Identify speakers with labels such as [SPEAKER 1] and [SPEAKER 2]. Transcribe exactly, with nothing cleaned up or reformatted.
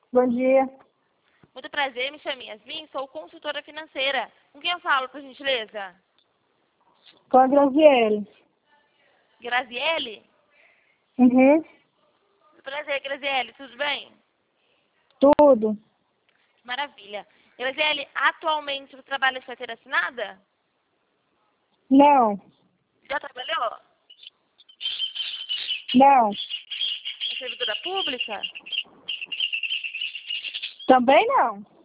[SPEAKER 1] Bom dia.
[SPEAKER 2] Muito prazer, me chamo Yasmin, sou consultora financeira. Com quem eu falo, por gentileza?
[SPEAKER 1] Com a Graziele.
[SPEAKER 2] Graziele?
[SPEAKER 1] Uhum.
[SPEAKER 2] Muito prazer, Graziele, tudo bem?
[SPEAKER 1] Tudo.
[SPEAKER 2] Maravilha. Graziele, atualmente você trabalha de carteira assinada?
[SPEAKER 1] Não.
[SPEAKER 2] Já trabalhou?
[SPEAKER 1] Não.
[SPEAKER 2] É servidora pública?
[SPEAKER 1] Também não.